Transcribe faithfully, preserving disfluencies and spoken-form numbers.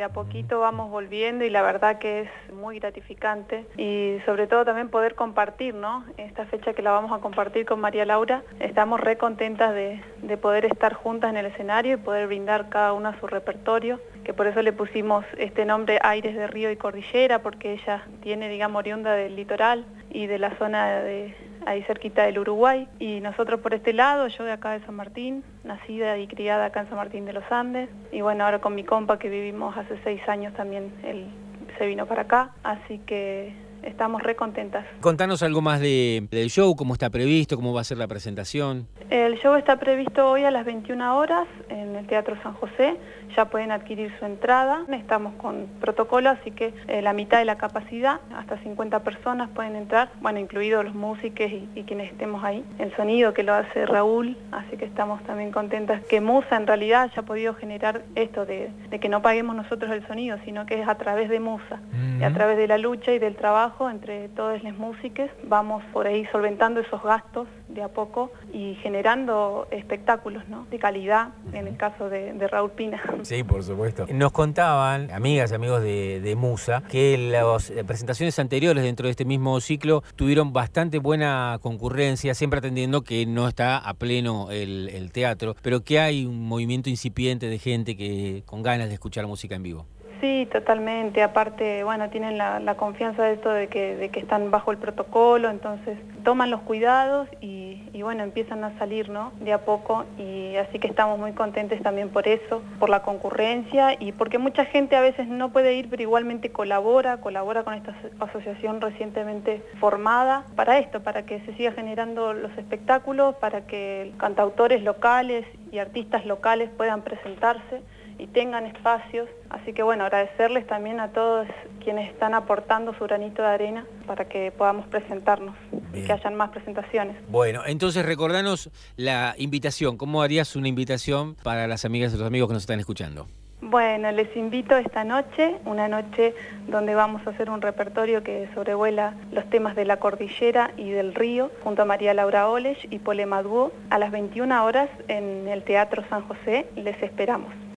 de a poquito vamos volviendo y la verdad que es muy gratificante y sobre todo también poder compartir, ¿no? Esta fecha que la vamos a compartir con María Laura, estamos re contentas de, de poder estar juntas en el escenario y poder brindar cada una su repertorio, que por eso le pusimos este nombre Aires de Río y Cordillera, porque ella tiene, digamos, oriunda del litoral y de la zona de ahí cerquita del Uruguay, y nosotros por este lado, yo de acá de San Martín, nacida y criada acá en San Martín de los Andes, y bueno, ahora con mi compa que vivimos hace seis años también, él se vino para acá, así que estamos re contentas. Contanos algo más de, del show, cómo está previsto, cómo va a ser la presentación. El show está previsto hoy a las veintiuna horas en el Teatro San José, ya pueden adquirir su entrada, estamos con protocolo, así que eh, la mitad de la capacidad, hasta cincuenta personas pueden entrar, bueno, incluidos los músicos y, y quienes estemos ahí. El sonido que lo hace Raúl, así que estamos también contentas que Musa en realidad haya podido generar esto de, de que no paguemos nosotros el sonido, sino que es a través de Musa, uh-huh. y a través de la lucha y del trabajo entre todas las músicas, vamos por ahí solventando esos gastos de a poco y generando espectáculos, ¿no?, de calidad, en el caso de, de Raúl Pina. Sí, por supuesto. Nos contaban, amigas y amigos de, de Musa, que las presentaciones anteriores dentro de este mismo ciclo tuvieron bastante buena concurrencia, siempre atendiendo que no está a pleno el, el teatro, pero que hay un movimiento incipiente de gente que con ganas de escuchar música en vivo. Sí, totalmente. Aparte, bueno, tienen la, la confianza de esto de que, de que están bajo el protocolo, entonces toman los cuidados y, y bueno, empiezan a salir, ¿no?, de a poco, y así que estamos muy contentes también por eso, por la concurrencia y porque mucha gente a veces no puede ir, pero igualmente colabora, colabora con esta asociación recientemente formada para esto, para que se siga generando los espectáculos, para que cantautores locales y artistas locales puedan presentarse y tengan espacios, así que bueno, agradecerles también a todos quienes están aportando su granito de arena para que podamos presentarnos. Bien. Y que hayan más presentaciones. Bueno, entonces recordanos la invitación, ¿cómo harías una invitación para las amigas y los amigos que nos están escuchando? Bueno, les invito esta noche, una noche donde vamos a hacer un repertorio que sobrevuela los temas de la cordillera y del río, junto a María Laura Olesh y Polema Duo, a las veintiuna horas en el Teatro San José. Les esperamos.